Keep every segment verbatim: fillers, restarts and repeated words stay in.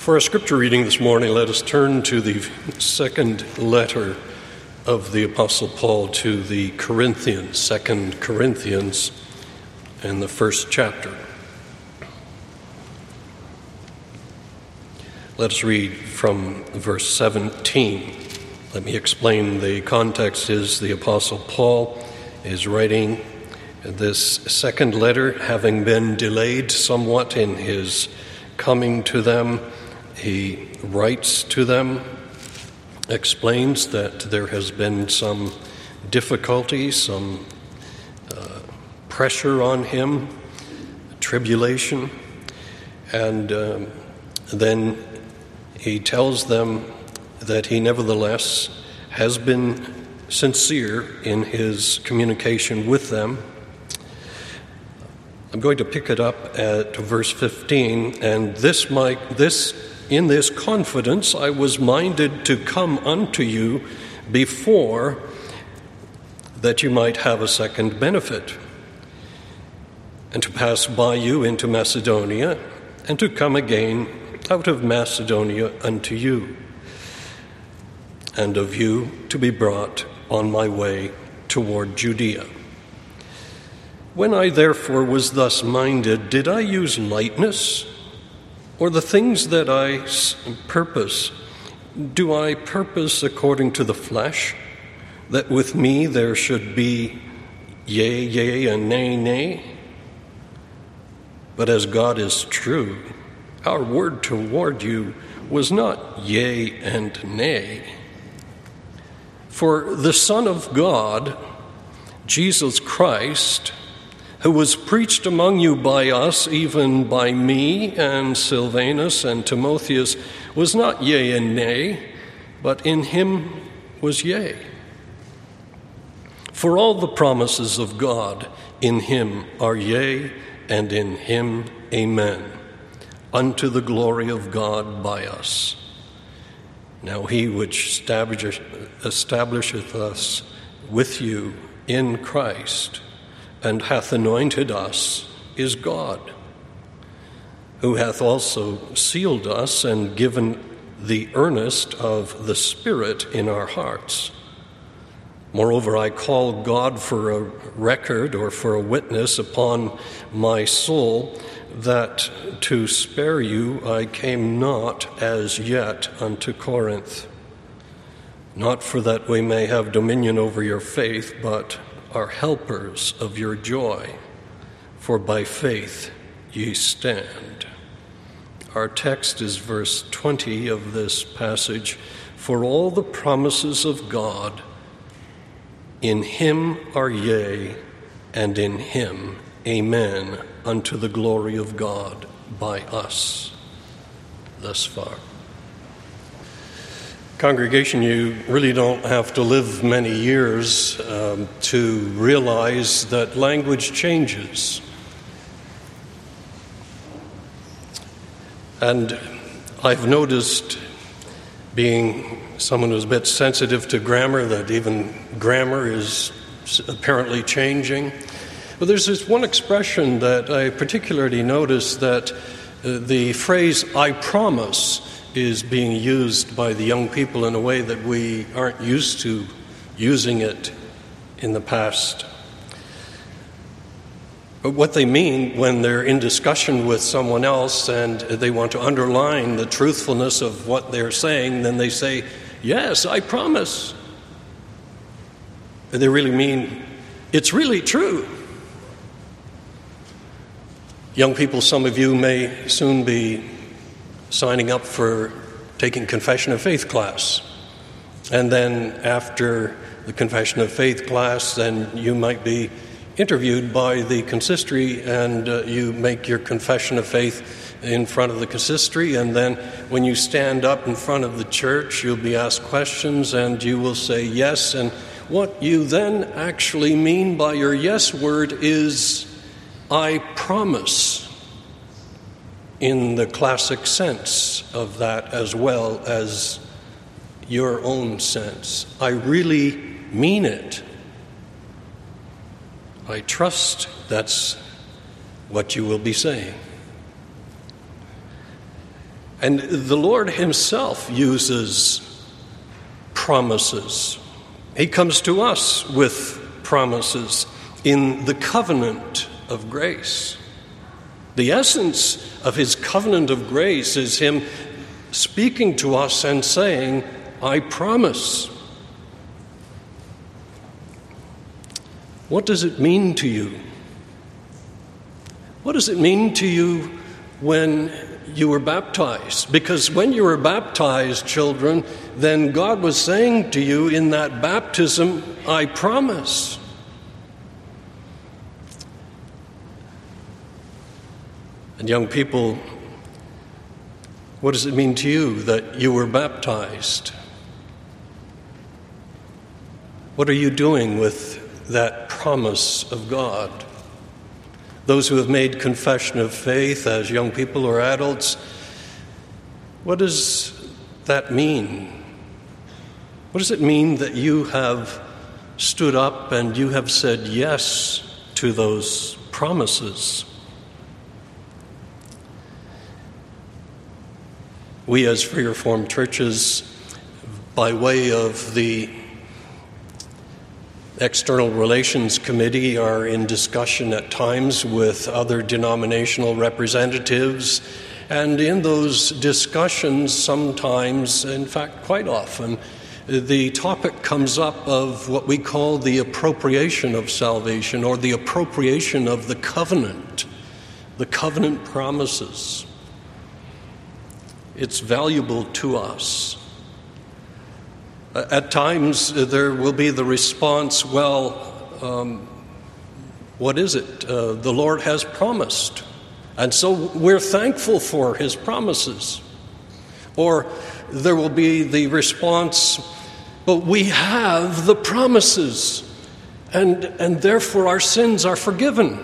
For our scripture reading this morning, let us turn to the second letter of the Apostle Paul to the Corinthians, Second Corinthians, and the first chapter. Let us read from verse seventeen. Let me explain. The context is the Apostle Paul is writing this second letter, having been delayed somewhat in his coming to them. He writes to them, explains that there has been some difficulty, some uh, pressure on him, tribulation, and um, then he tells them that he nevertheless has been sincere in his communication with them. I'm going to pick it up at verse fifteen, and this might, this in this confidence I was minded to come unto you before, that you might have a second benefit, and to pass by you into Macedonia, and to come again out of Macedonia unto you, and of you to be brought on my way toward Judea. When I therefore was thus minded, did I use lightness, or the things that I purpose, do I purpose according to the flesh, that with me there should be yea, yea, and nay, nay? But as God is true, our word toward you was not yea and nay. For the Son of God, Jesus Christ, who was preached among you by us, even by me and Silvanus and Timotheus, was not yea and nay, but in him was yea. For all the promises of God in him are yea, and in him amen, unto the glory of God by us. Now he which establisheth us with you in Christ, and hath anointed us, is God, who hath also sealed us and given the earnest of the Spirit in our hearts. Moreover, I call God for a record or for a witness upon my soul, that to spare you I came not as yet unto Corinth, not for that we may have dominion over your faith, but are helpers of your joy, for by faith ye stand. Our text is verse twenty of this passage. For all the promises of God in him are yea, and in him amen, unto the glory of God by us. Thus far. Congregation, you really don't have to live many years um, to realize that language changes. And I've noticed, being someone who's a bit sensitive to grammar, that even grammar is apparently changing. But there's this one expression that I particularly noticed, that uh, the phrase "I promise" is being used by the young people in a way that we aren't used to using it in the past. But what they mean when they're in discussion with someone else and they want to underline the truthfulness of what they're saying, then they say, "Yes, I promise." And they really mean, it's really true. Young people, some of you may soon be signing up for taking Confession of Faith class. And then after the Confession of Faith class, then you might be interviewed by the consistory, and uh, you make your confession of faith in front of the consistory, and then when you stand up in front of the church, you'll be asked questions, and you will say yes, and what you then actually mean by your yes word is, "I promise," in the classic sense of that, as well as your own sense. I really mean it. I trust that's what you will be saying. And the Lord himself uses promises. He comes to us with promises in the covenant of grace. The essence of his covenant of grace is him speaking to us and saying, I promise. What does it mean to you? What does it mean to you when you were baptized? Because when you were baptized, children, then God was saying to you in that baptism, I promise. And young people, what does it mean to you that you were baptized? What are you doing with that promise of God? Those who have made confession of faith as young people or adults, what does that mean? What does it mean that you have stood up and you have said yes to those promises? We as Free Reformed churches, by way of the External Relations Committee, are in discussion at times with other denominational representatives, and in those discussions sometimes, in fact quite often, the topic comes up of what we call the appropriation of salvation, or the appropriation of the covenant, the covenant promises. It's valuable to us. At times, there will be the response, well, um, what is it? Uh, the Lord has promised, and so we're thankful for his promises. Or there will be the response, but we have the promises, and, and therefore our sins are forgiven.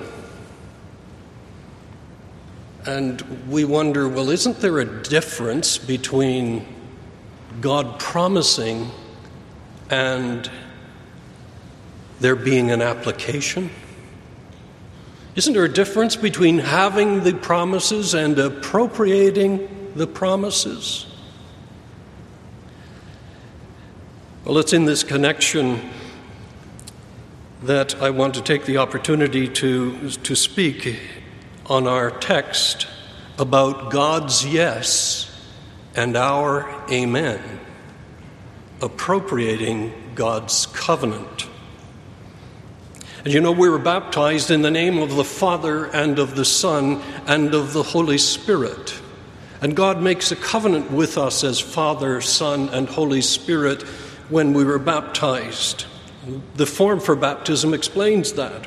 And we wonder, well, isn't there a difference between God promising and there being an application? Isn't there a difference between having the promises and appropriating the promises? Well, it's in this connection that I want to take the opportunity to, to speak on our text about God's yes and our amen, appropriating God's covenant. And you know, we were baptized in the name of the Father and of the Son and of the Holy Spirit. And God makes a covenant with us as Father, Son, and Holy Spirit when we were baptized. The form for baptism explains that.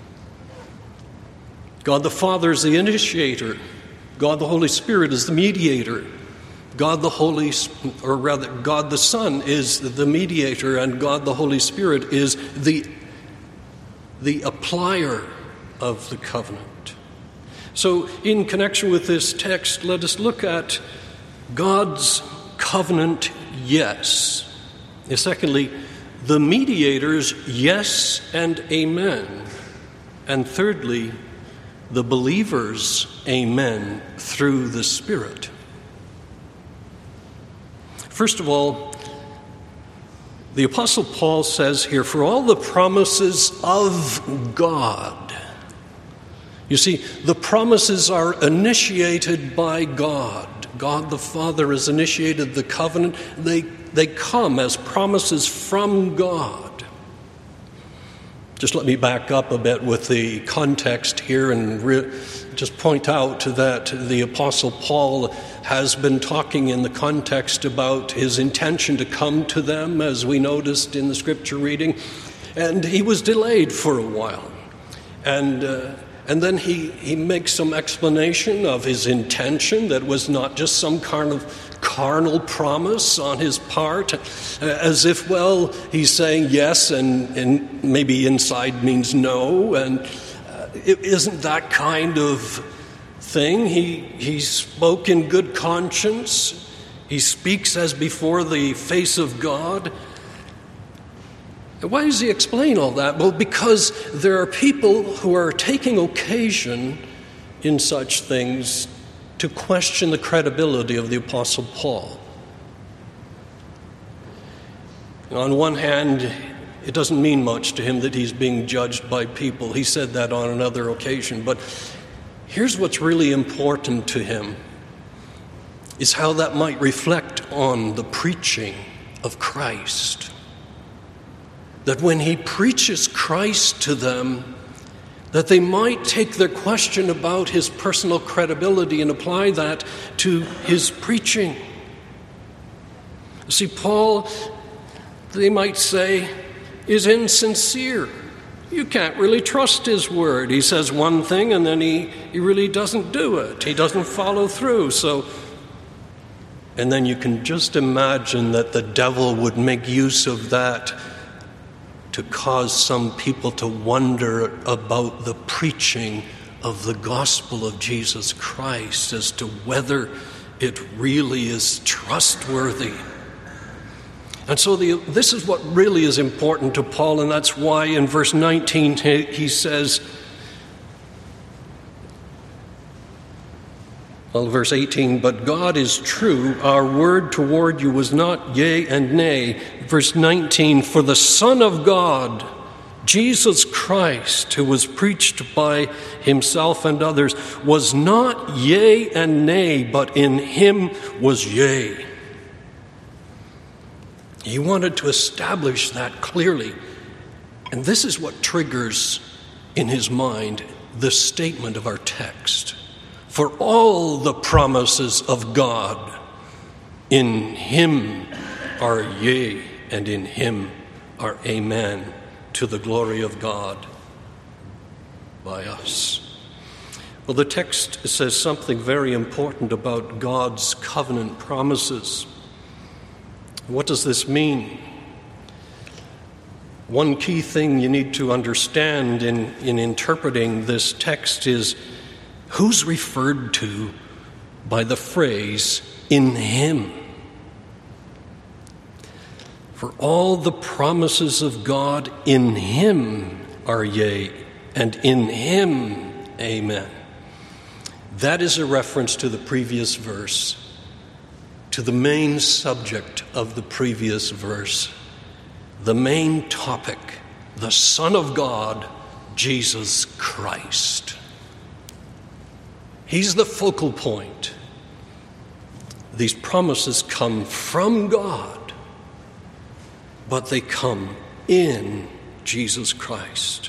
God the Father is the initiator. God the Holy Spirit is the mediator. God the Holy, or rather, God the Son is the mediator, and God the Holy Spirit is the, the applier of the covenant. So, in connection with this text, let us look at God's covenant yes. And secondly, the mediator's yes and amen. And thirdly, the believer's amen through the Spirit. First of all, the Apostle Paul says here, for all the promises of God. You see, the promises are initiated by God. God the Father has initiated the covenant. They, they come as promises from God. Just let me back up a bit with the context here and re- just point out that the Apostle Paul has been talking in the context about his intention to come to them, as we noticed in the scripture reading, and he was delayed for a while. And uh, and then he, he makes some explanation of his intention that was not just some kind of carnal promise on his part, as if, well, he's saying yes and, and maybe inside means no, and uh, it isn't that kind of thing. He, he spoke in good conscience. He speaks as before the face of God. Why does he explain all that? Well, because there are people who are taking occasion in such things to question the credibility of the Apostle Paul. On one hand, it doesn't mean much to him that he's being judged by people. He said that on another occasion. But here's what's really important to him, is how that might reflect on the preaching of Christ. That when he preaches Christ to them, that they might take their question about his personal credibility and apply that to his preaching. See, Paul, they might say, is insincere. You can't really trust his word. He says one thing and then he, he really doesn't do it. He doesn't follow through. So, and then you can just imagine that the devil would make use of that to cause some people to wonder about the preaching of the gospel of Jesus Christ as to whether it really is trustworthy. And so the, this is what really is important to Paul, and that's why in verse nineteen he says, well, verse eighteen, but God is true, our word toward you was not yea and nay. Verse nineteen, for the Son of God, Jesus Christ, who was preached by himself and others, was not yea and nay, but in him was yea. He wanted to establish that clearly. And this is what triggers in his mind the statement of our text. For all the promises of God, in him are yea, and in him are amen, to the glory of God by us. Well, the text says something very important about God's covenant promises. What does this mean? One key thing you need to understand in, in interpreting this text is who's referred to by the phrase, in him. For all the promises of God in him are yea, and in him amen. That is a reference to the previous verse, to the main subject of the previous verse, the main topic, the Son of God, Jesus Christ. He's the focal point. These promises come from God, but they come in Jesus Christ.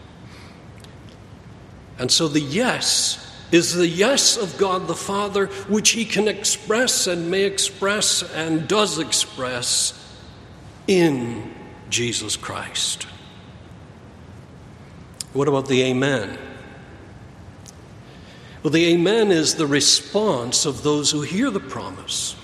And so the yes is the yes of God the Father, which he can express and may express and does express in Jesus Christ. What about the amen? Well, the amen is the response of those who hear the promise.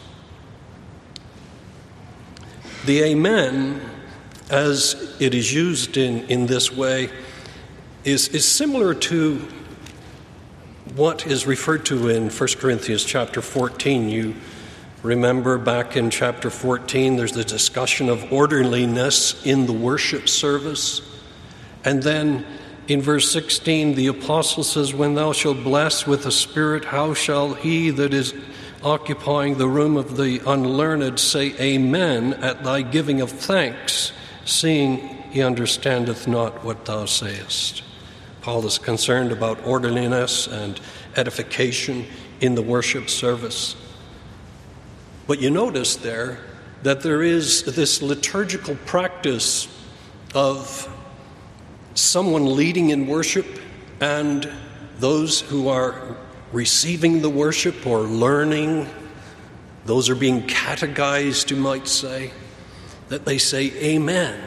The amen, as it is used in, in this way, is, is similar to what is referred to in First Corinthians chapter fourteen. You remember back in chapter fourteen, there's the discussion of orderliness in the worship service. And then in verse sixteen, the apostle says, when thou shalt bless with the Spirit, how shall he that is occupying the room of the unlearned say amen at thy giving of thanks, seeing he understandeth not what thou sayest. Paul is concerned about orderliness and edification in the worship service. But you notice there that there is this liturgical practice of someone leading in worship and those who are receiving the worship or learning, those are being catechized, you might say, that they say amen.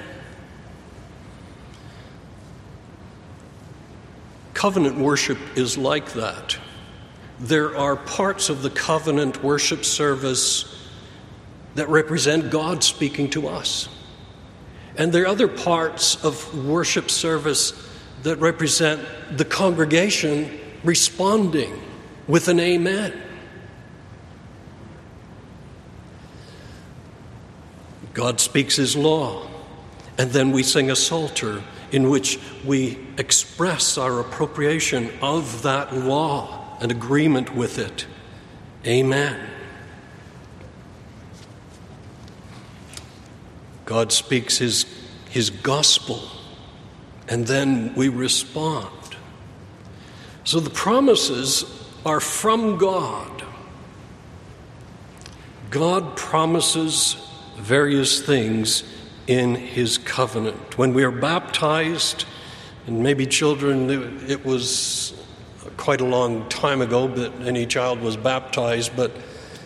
Covenant worship is like that. There are parts of the covenant worship service that represent God speaking to us. And there are other parts of worship service that represent the congregation responding with an amen. God speaks his law, and then we sing a psalter in which we express our appropriation of that law and agreement with it. Amen. God speaks his, his gospel, and then we respond. So the promises are from God. God promises various things in his covenant. When we are baptized, and maybe children, it was quite a long time ago that any child was baptized, but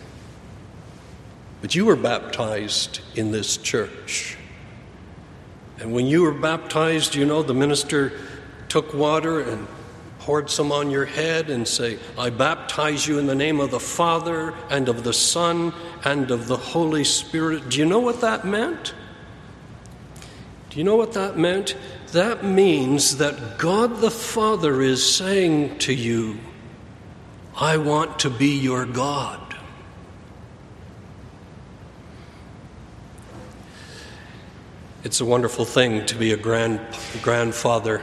but you were baptized in this church. And when you were baptized, you know, the minister took water and poured some on your head and say, I baptize you in the name of the Father and of the Son and of the Holy Spirit. Do you know what that meant? Do you know what that meant? That means that God the Father is saying to you, I want to be your God. It's a wonderful thing to be a grand grandfather.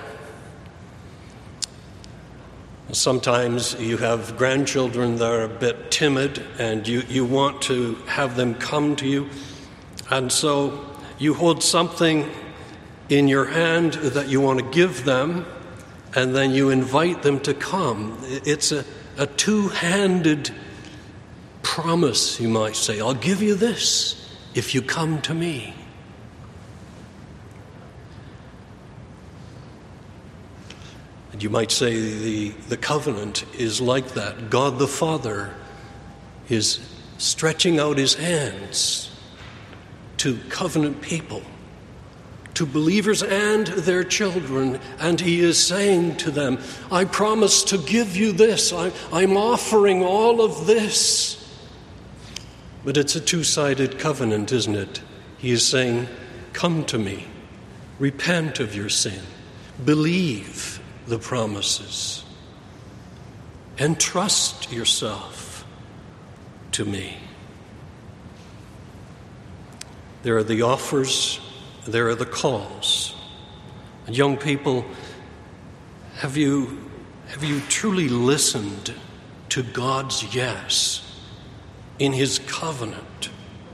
Sometimes you have grandchildren that are a bit timid and you, you want to have them come to you. And so you hold something in your hand that you want to give them, and then you invite them to come. It's a, a two-handed promise, you might say. I'll give you this if you come to me. And you might say the, the covenant is like that. God the Father is stretching out his hands to covenant people, to believers and their children, and he is saying to them, I promise to give you this. I, I'm offering all of this. But it's a two-sided covenant, isn't it? He is saying, come to me, repent of your sin, believe the promises, and trust yourself to me. There are the offers, there are the calls. And young people, have you, have you truly listened to God's yes in his covenant?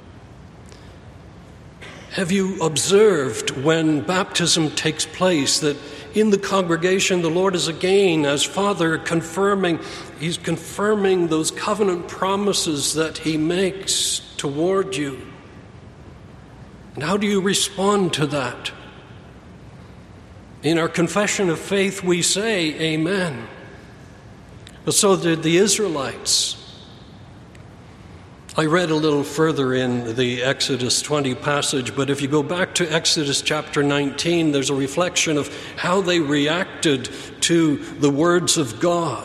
Have you observed when baptism takes place that in the congregation the Lord is again, as Father, confirming, he's confirming those covenant promises that he makes toward you? And how do you respond to that? In our confession of faith, we say, Amen. But so did the Israelites. I read a little further in the Exodus twenty passage, but if you go back to Exodus chapter nineteen, there's a reflection of how they reacted to the words of God.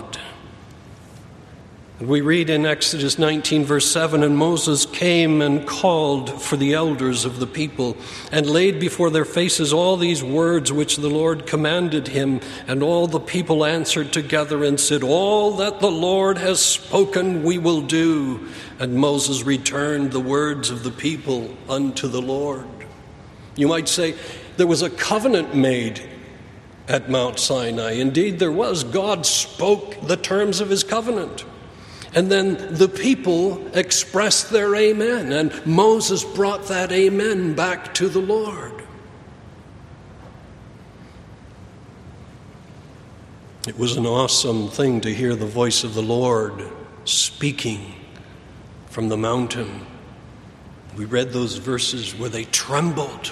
We read in Exodus nineteen, verse seven, and Moses came and called for the elders of the people and laid before their faces all these words which the Lord commanded him. And all the people answered together and said, all that the Lord has spoken we will do. And Moses returned the words of the people unto the Lord. You might say there was a covenant made at Mount Sinai. Indeed, there was. God spoke the terms of his covenant. And then the people expressed their amen, and Moses brought that amen back to the Lord. It was an awesome thing to hear the voice of the Lord speaking from the mountain. We read those verses where they trembled.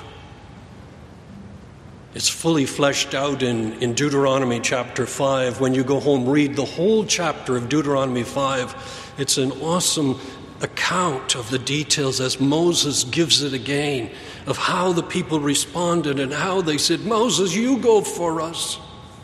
It's fully fleshed out in, in Deuteronomy chapter five. When you go home, read the whole chapter of Deuteronomy five. It's an awesome account of the details as Moses gives it again, of how the people responded and how they said, Moses, you go for us.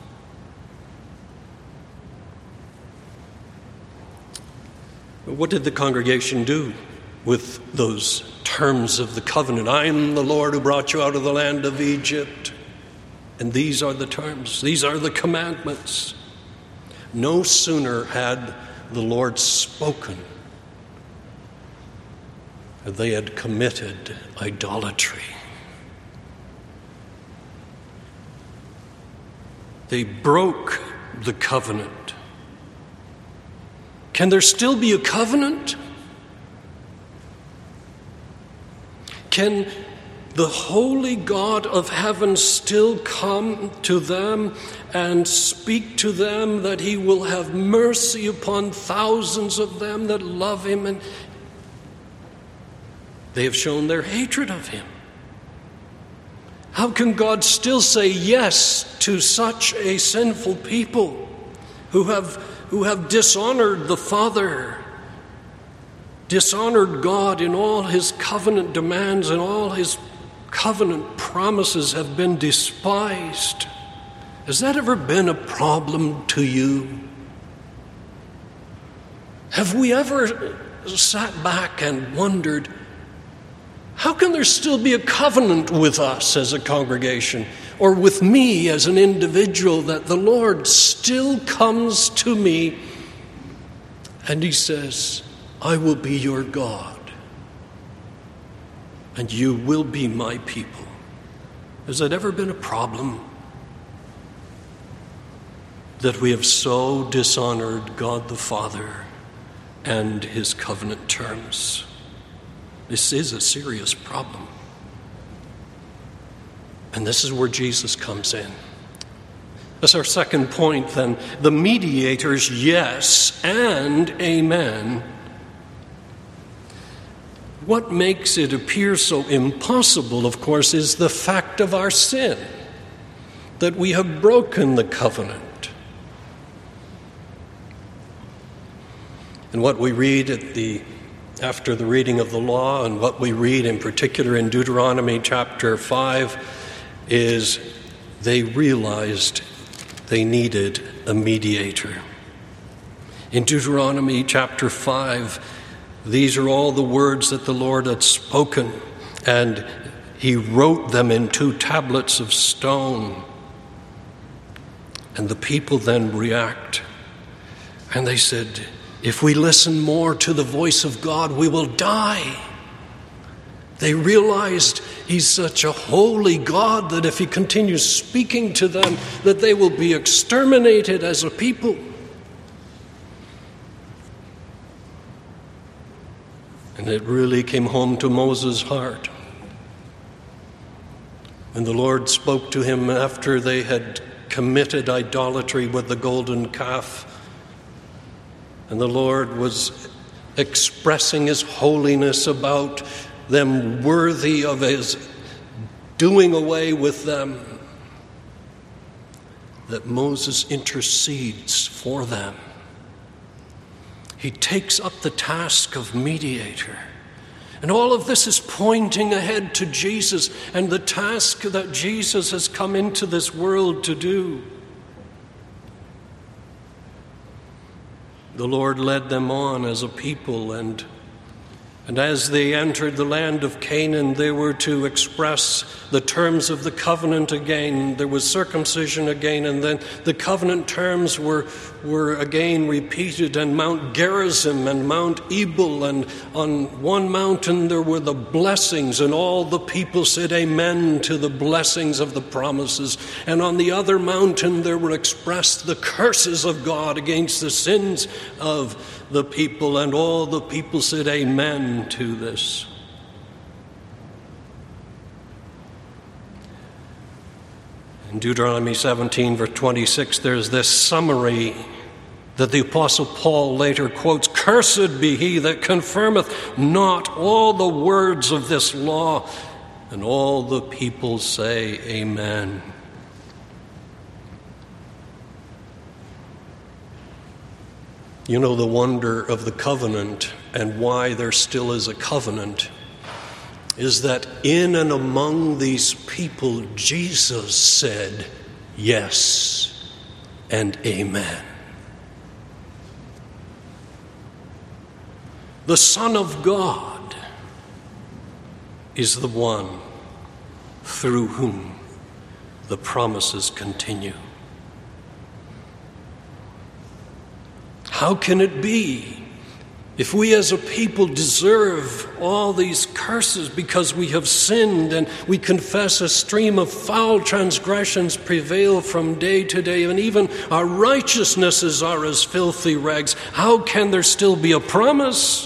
But what did the congregation do with those terms of the covenant? I am the Lord who brought you out of the land of Egypt. And these are the terms, these are the commandments. No sooner had the Lord spoken, they had committed idolatry. They broke the covenant. Can there still be a covenant? Can the holy God of heaven still come to them and speak to them that he will have mercy upon thousands of them that love him, and they have shown their hatred of him? How can God still say yes to such a sinful people who have, who have dishonored the Father, dishonored God in all his covenant demands, and all his covenant promises have been despised? Has that ever been a problem to you? Have we ever sat back and wondered, how can there still be a covenant with us as a congregation, or with me as an individual, that the Lord still comes to me and he says, I will be your God and you will be my people? Has that ever been a problem? That we have so dishonored God the Father and his covenant terms. This is a serious problem. And this is where Jesus comes in. That's our second point then. The mediator's yes and amen. What makes it appear so impossible, of course, is the fact of our sin, that we have broken the covenant. And what we read at the after the reading of the law, and what we read in particular in Deuteronomy chapter five, is they realized they needed a mediator. In Deuteronomy chapter five, these are all the words that the Lord had spoken, and he wrote them in two tablets of stone. And the people then react, and they said, if we listen more to the voice of God, we will die. They realized he's such a holy God that if he continues speaking to them, that they will be exterminated as a people. And it really came home to Moses' heart when the Lord spoke to him after they had committed idolatry with the golden calf. And the Lord was expressing his holiness about them, worthy of his doing away with them, that Moses intercedes for them. He takes up the task of mediator. And all of this is pointing ahead to Jesus and the task that Jesus has come into this world to do. The Lord led them on as a people, and and as they entered the land of Canaan, they were to express the terms of the covenant again. There was circumcision again, and then the covenant terms were, were again repeated, and Mount Gerizim and Mount Ebal, and on one mountain there were the blessings, and all the people said amen to the blessings of the promises. And on the other mountain there were expressed the curses of God against the sins of the people, and all the people said amen to this. In Deuteronomy seventeen, verse twenty-six, there's this summary that the Apostle Paul later quotes, "Cursed be he that confirmeth not all the words of this law." And all the people say amen. You know, the wonder of the covenant and why there still is a covenant is that in and among these people, Jesus said yes and amen. The Son of God is the one through whom the promises continue. How can it be If we as a people deserve all these curses because we have sinned and we confess a stream of foul transgressions prevail from day to day, and even our righteousnesses are as filthy rags, how can there still be a promise?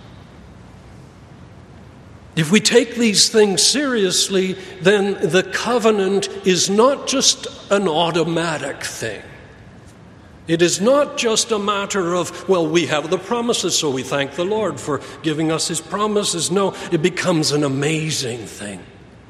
If we take these things seriously, then the covenant is not just an automatic thing. It is not just a matter of, well, we have the promises, so we thank the Lord for giving us his promises. No, it becomes an amazing thing.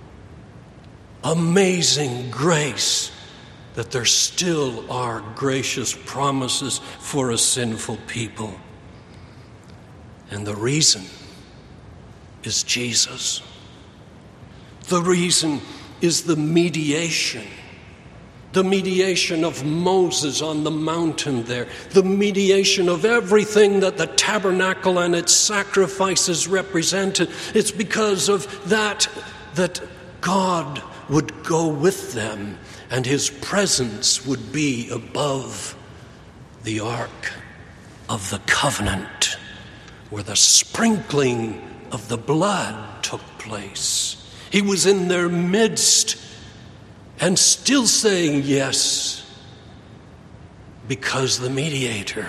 Amazing grace that there still are gracious promises for a sinful people. And the reason is Jesus. The reason is the mediation. The mediation of Moses on the mountain there. The mediation of everything that the tabernacle and its sacrifices represented. It's because of that that God would go with them and his presence would be above the ark of the covenant, where the sprinkling of the blood took place. He was in their midst and still saying yes, because the mediator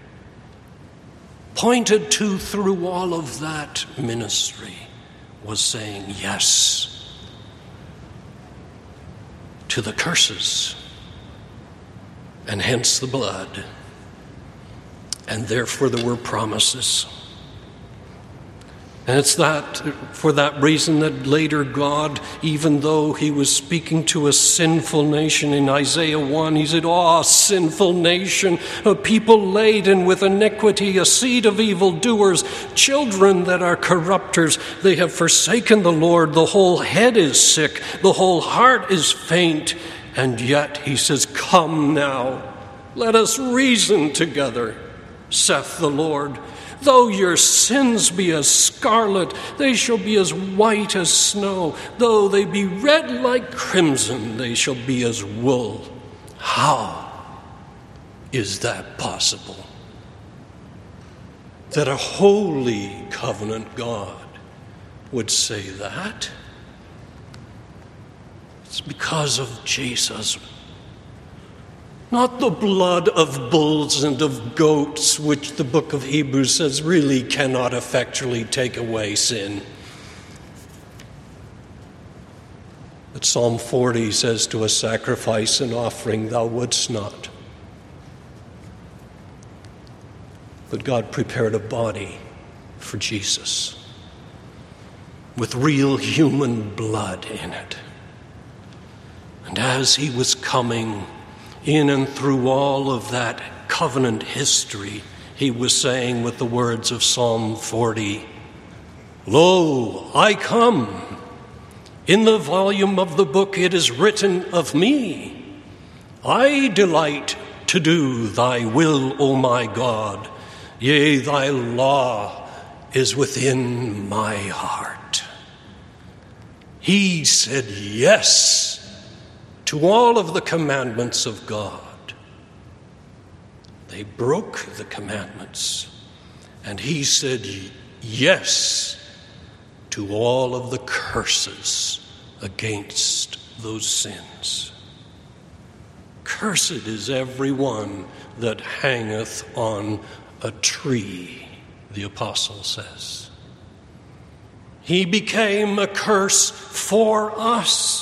pointed to through all of that ministry was saying yes to the curses, and hence the blood, and therefore there were promises. And it's that, for that reason that later God, even though he was speaking to a sinful nation in Isaiah one, he said, "Oh, sinful nation, a people laden with iniquity, a seed of evildoers, children that are corrupters. They have forsaken the Lord. The whole head is sick. The whole heart is faint." And yet he says, "Come now, let us reason together, saith the Lord. Though your sins be as scarlet, they shall be as white as snow. Though they be red like crimson, they shall be as wool." How is that possible? That a holy covenant God would say that? It's because of Jesus. Not the blood of bulls and of goats, which the book of Hebrews says really cannot effectually take away sin. But Psalm forty says, "To a sacrifice and offering thou wouldst not." But God prepared a body for Jesus with real human blood in it. And as he was coming in and through all of that covenant history, he was saying with the words of Psalm forty, "Lo, I come. In the volume of the book it is written of me. I delight to do thy will, O my God. Yea, thy law is within my heart." He said yes to all of the commandments of God. They broke the commandments, and he said yes to all of the curses against those sins. "Cursed is every one that hangeth on a tree," the apostle says. He became a curse for us.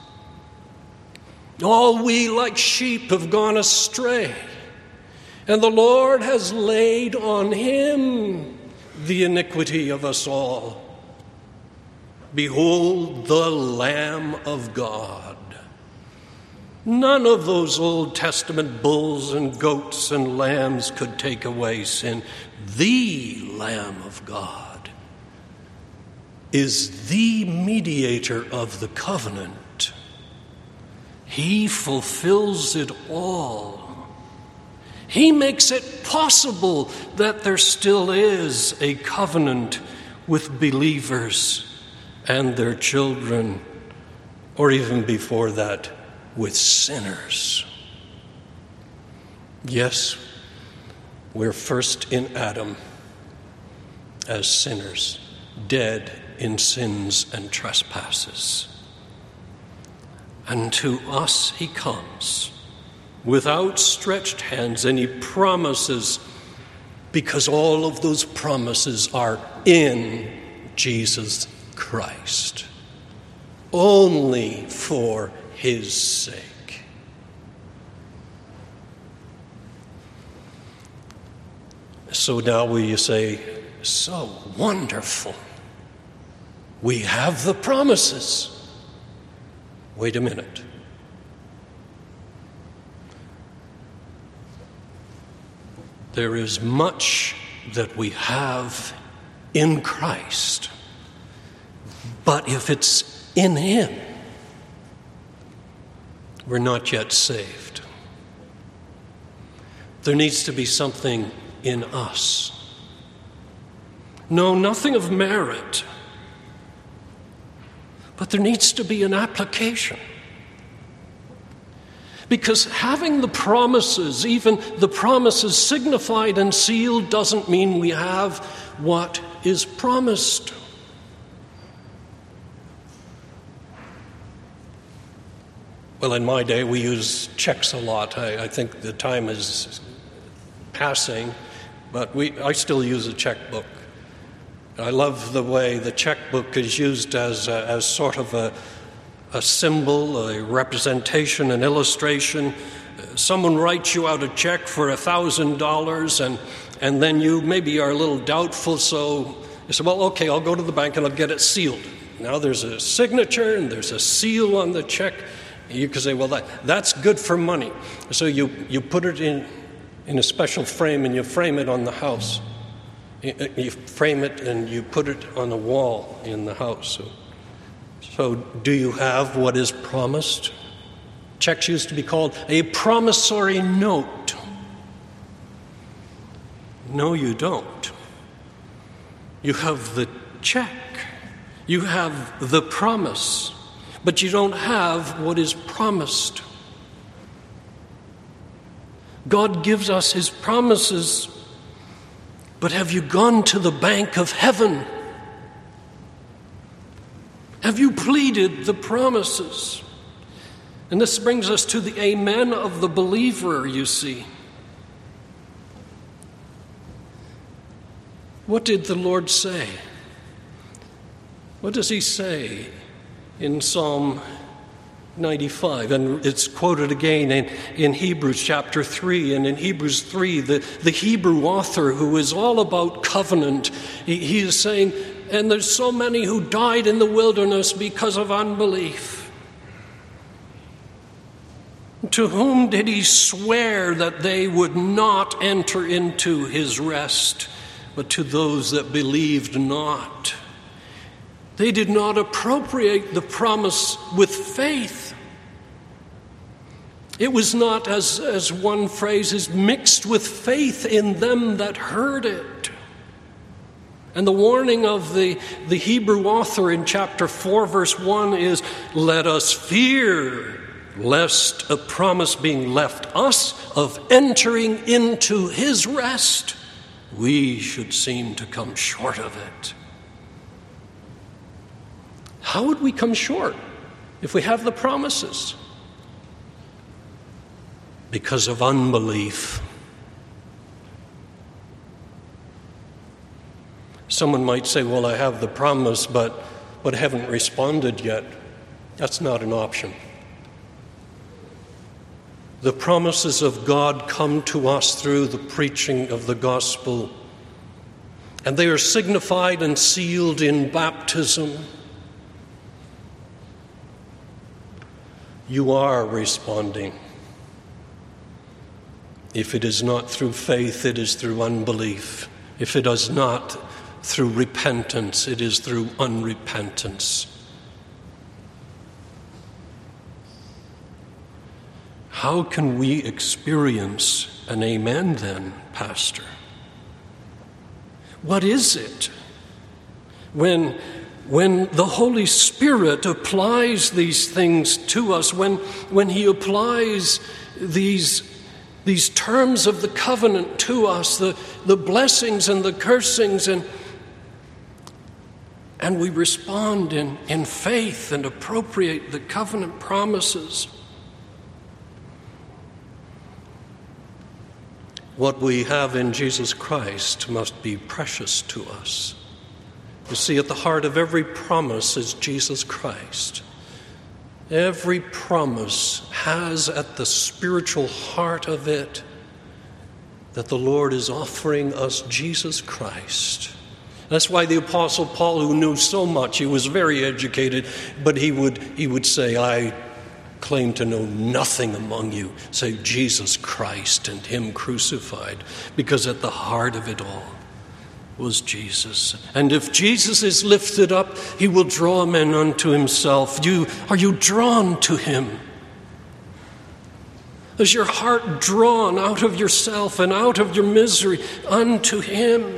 All we like sheep have gone astray, and the Lord has laid on him the iniquity of us all. Behold the Lamb of God. None of those Old Testament bulls and goats and lambs could take away sin. The Lamb of God is the mediator of the covenant. He fulfills it all. He makes it possible that there still is a covenant with believers and their children, or even before that, with sinners. Yes, we're first in Adam, as sinners, dead in sins and trespasses. And to us he comes with outstretched hands, and he promises, because all of those promises are in Jesus Christ, only for his sake. So now will you say, so wonderful. We have the promises. Wait a minute. There is much that we have in Christ, but if it's in him, we're not yet saved. There needs to be something in us. No, nothing of merit, but there needs to be an application. Because having the promises, even the promises signified and sealed, doesn't mean we have what is promised. Well, in my day, we use checks a lot. I, I think the time is passing, but we, I still use a checkbook. I love the way the checkbook is used as, a, as sort of a a symbol, a representation, an illustration. Someone writes you out a check for a thousand dollars, and and then you maybe are a little doubtful, so you say, well, okay, I'll go to the bank and I'll get it sealed. Now there's a signature and there's a seal on the check. You can say, well, that, that's good for money. So you, you put it in, in a special frame, and you frame it on the house. You, you frame it and you put it on a wall in the house. So, So do you have what is promised? Checks used to be called a promissory note. No, you don't. You have the check. You have the promise, but you don't have what is promised. God gives us his promises, but have you gone to the bank of heaven? Have you pleaded the promises? And this brings us to the amen of the believer, you see. What did the Lord say? What does he say in Psalm ninety-five? And it's quoted again in, in Hebrews chapter three. And in Hebrews three, the, the Hebrew author, who is all about covenant, he, he is saying, and there's so many who died in the wilderness because of unbelief. To whom did he swear that they would not enter into his rest, but to those that believed not? They did not appropriate the promise with faith. It was not, as, as one phrase is, mixed with faith in them that heard it. And the warning of the, the Hebrew author in chapter four, verse one is, let us fear, lest a promise being left us of entering into his rest, we should seem to come short of it. How would we come short if we have the promises? Because of unbelief. Someone might say, well, I have the promise, but, but haven't responded yet. That's not an option. The promises of God come to us through the preaching of the gospel, and they are signified and sealed in baptism. You are responding. If it is not through faith, it is through unbelief. If it is not through repentance, it is through unrepentance. How can we experience an amen then, Pastor? What is it when, when the Holy Spirit applies these things to us, when, when he applies these These terms of the covenant to us, the, the blessings and the cursings, and and we respond in, in faith and appropriate the covenant promises. What we have in Jesus Christ must be precious to us. You see, at the heart of every promise is Jesus Christ. Every promise has at the spiritual heart of it that the Lord is offering us Jesus Christ. That's why the Apostle Paul, who knew so much, he was very educated, but he would he would say, I claim to know nothing among you save Jesus Christ and him crucified, because at the heart of it all was Jesus. And if Jesus is lifted up, he will draw men unto himself. You, are you drawn to him? Is your heart drawn out of yourself and out of your misery unto him?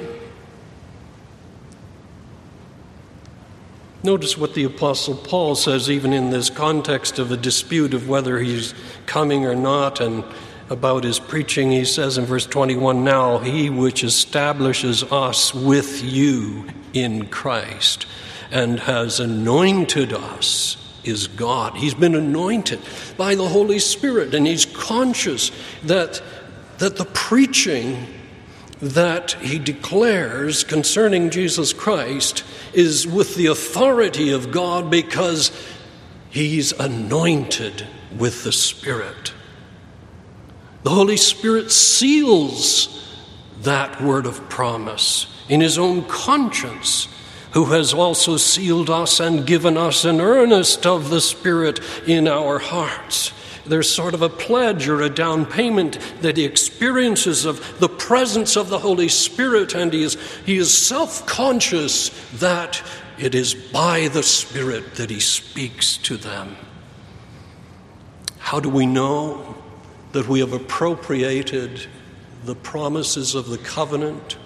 Notice what the Apostle Paul says, even in this context of a dispute of whether he's coming or not, and about his preaching. He says in verse twenty-one, now he which establishes us with you in Christ and has anointed us is God. He's been anointed by the Holy Spirit, and he's conscious that, that the preaching that he declares concerning Jesus Christ is with the authority of God, because he's anointed with the Spirit. The Holy Spirit seals that word of promise in his own conscience, who has also sealed us and given us an earnest of the Spirit in our hearts. There's sort of a pledge or a down payment that he experiences of the presence of the Holy Spirit, and he is, he is self-conscious that it is by the Spirit that he speaks to them. How do we know that we have appropriated the promises of the covenant?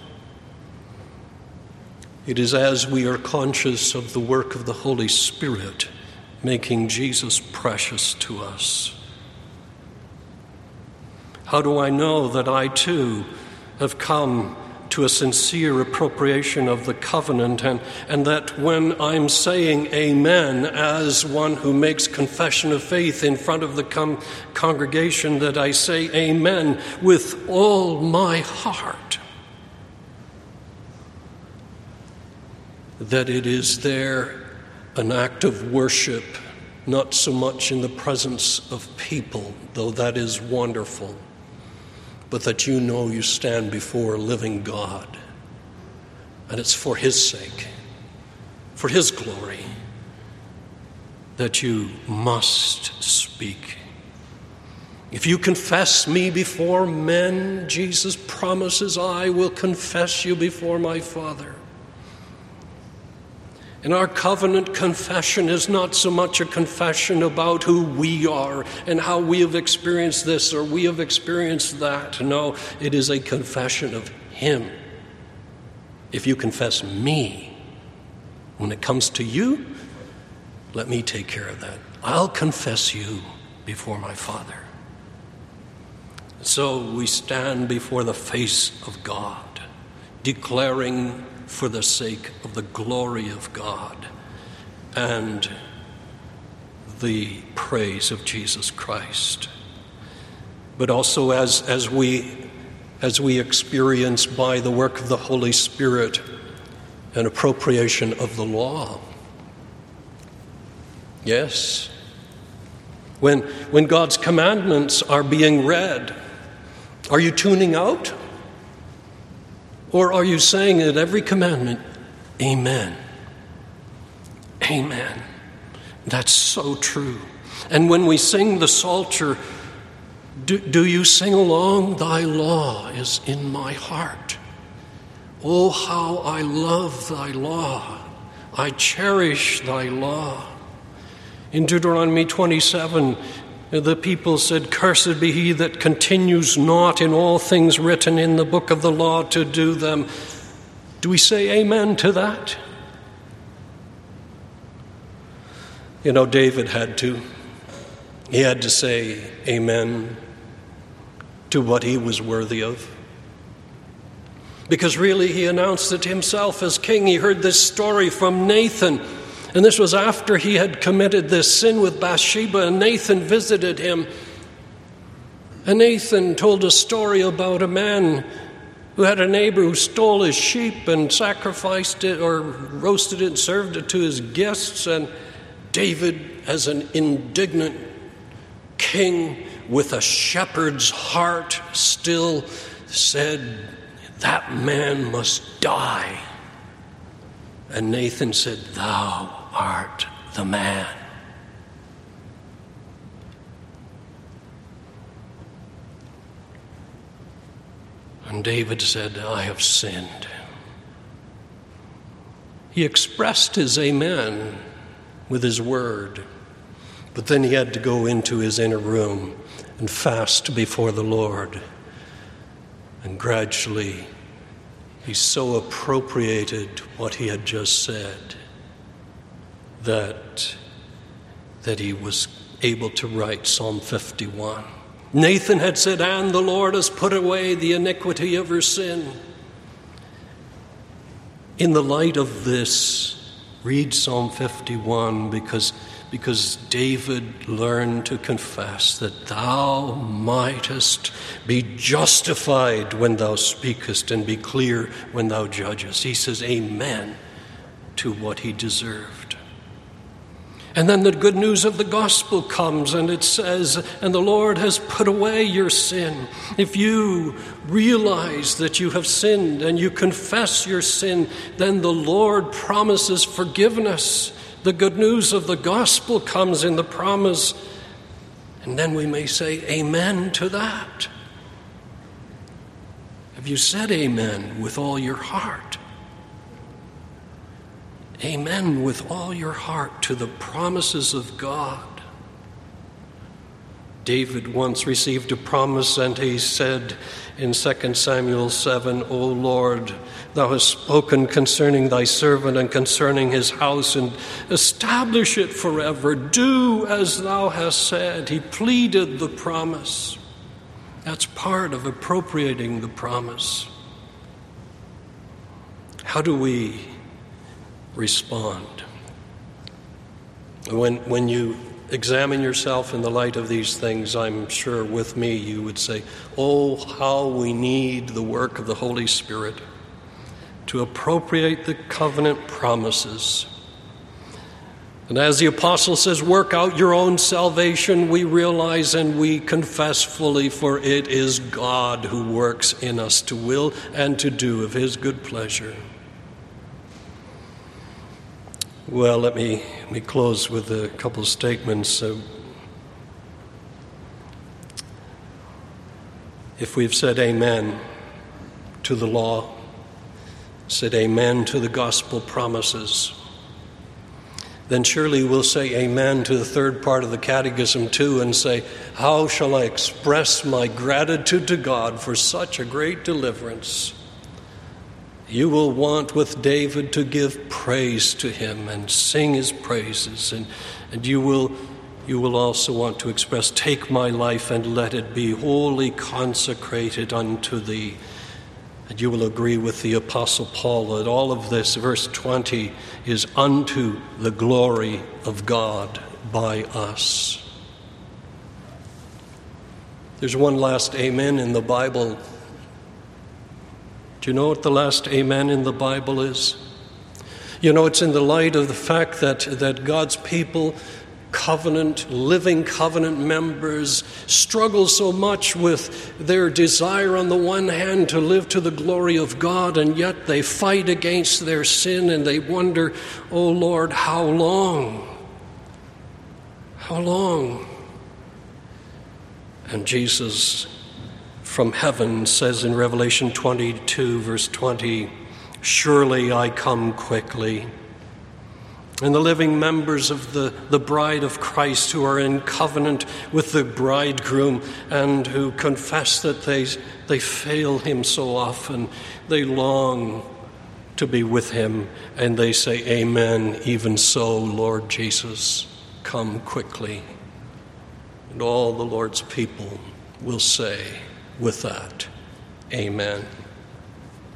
It is as we are conscious of the work of the Holy Spirit making Jesus precious to us. How do I know that I too have come to a sincere appropriation of the covenant, and, and that when I'm saying amen as one who makes confession of faith in front of the com- congregation, that I say amen with all my heart? That it is there an act of worship, not so much in the presence of people, though that is wonderful, but that you know you stand before a living God, and it's for his sake, for his glory, that you must speak. If you confess me before men, Jesus promises, I will confess you before my Father. And our covenant confession is not so much a confession about who we are and how we have experienced this or we have experienced that. No, it is a confession of him. If you confess me, when it comes to you, let me take care of that. I'll confess you before my Father. So we stand before the face of God, declaring for the sake of the glory of God and the praise of Jesus Christ. But also as, as we as we experience by the work of the Holy Spirit an appropriation of the law. Yes. When when God's commandments are being read, are you tuning out? Or are you saying at every commandment, amen, amen? That's so true. And when we sing the Psalter, do, do you sing along? Thy law is in my heart. Oh, how I love thy law. I cherish thy law. In Deuteronomy twenty-seven, the people said, cursed be he that continues not in all things written in the book of the law to do them. Do we say amen to that? You know, David had to. He had to say amen to what he was worthy of. because really he announced it himself as king. He heard this story from Nathan, and this was after he had committed this sin with Bathsheba, and Nathan visited him. And Nathan told a story about a man who had a neighbor who stole his sheep and sacrificed it or roasted it and served it to his guests. And David, as an indignant king with a shepherd's heart, still said, "That man must die." And Nathan said, "Thou art the man." And David said, "I have sinned." He expressed his amen with his word, but then he had to go into his inner room and fast before the Lord. And gradually, he so appropriated what he had just said that, that he was able to write Psalm fifty-one. Nathan had said, "And the Lord has put away the iniquity of her sin." In the light of this, read Psalm fifty-one, because, because David learned to confess that thou mightest be justified when thou speakest and be clear when thou judgest. He says amen to what he deserved. And then the good news of the gospel comes, and it says, "And the Lord has put away your sin." If you realize that you have sinned and you confess your sin, then the Lord promises forgiveness. The good news of the gospel comes in the promise, and then we may say amen to that. Have you said amen with all your heart? Amen with all your heart to the promises of God. David once received a promise, and he said in Second Samuel seven, "O Lord, thou hast spoken concerning thy servant and concerning his house, and establish it forever. Do as thou hast said." He pleaded the promise. That's part of appropriating the promise. How do we respond? When, when you examine yourself in the light of these things, I'm sure with me you would say, "Oh, how we need the work of the Holy Spirit to appropriate the covenant promises." And as the apostle says, "Work out your own salvation," we realize and we confess fully, for it is God who works in us to will and to do of his good pleasure. Well, let me, let me close with a couple of statements. Uh, if we've said amen to the law, said amen to the gospel promises, then surely we'll say amen to the third part of the catechism too, and say, how shall I express my gratitude to God for such a great deliverance? You will want with David to give praise to him and sing his praises, and, and you will you will also want to express, take my life and let it be wholly consecrated unto thee. And you will agree with the Apostle Paul that all of this, verse twenty, is unto the glory of God by us. There's one last amen in the Bible. Do you know what the last amen in the Bible is? You know, it's in the light of the fact that, that God's people, covenant, living covenant members, struggle so much with their desire on the one hand to live to the glory of God, and yet they fight against their sin and they wonder, oh Lord, how long? How long? And Jesus from heaven says in Revelation twenty-two, verse twenty, surely I come quickly. And the living members of the, the bride of Christ who are in covenant with the bridegroom and who confess that they, they fail him so often, they long to be with him, and they say, amen, even so, Lord Jesus, come quickly. And all the Lord's people will say with that, amen.